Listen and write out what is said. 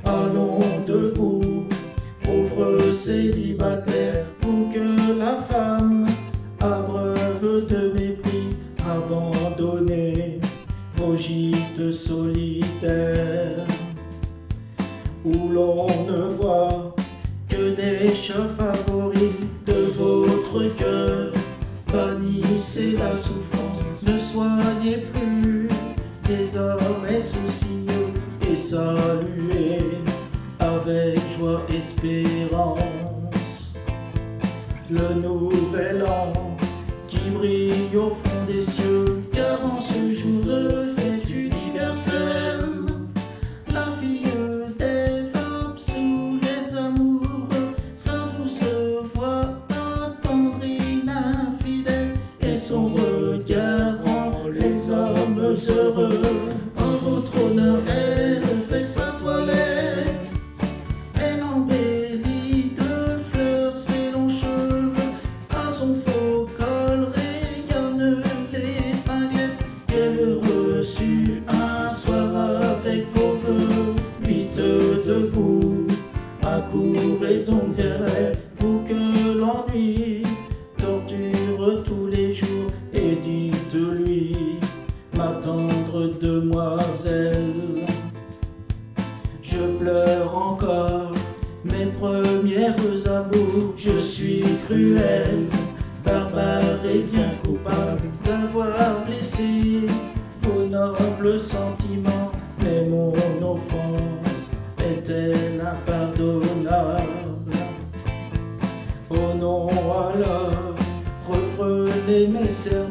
Allons debout, pauvres célibataires, vous que la femme abreuve de mépris, abandonnez vos gîtes solitaires, où l'on ne voit que des chats favoris de votre cœur. Bannissez la souffrance, ne soyez plus désormais soucieux, et saluez avec joie espérance le nouvel an qui brille au fond des cieux. Car en ce jour de fête universelle, la fille développe sous les amoureux sa douce voix attendrie l'infidèle, et son regard rend les hommes heureux. En votre honneur, elle fait sa toilette, elle embellit de fleurs ses longs cheveux, à son faux col rayonnent les paillettes qu'elle reçut un soir avec vos vœux. Vite debout, accourez donc vers elle, vous que l'ennui torture tous les jours, et dites-lui, ma tendre demoiselle, je pleure encore mes premières amours. Je suis cruel, barbare et bien coupable d'avoir blessé vos nobles sentiments, mais mon offense est-elle impardonnable? Oh non, alors reprenez mes serments.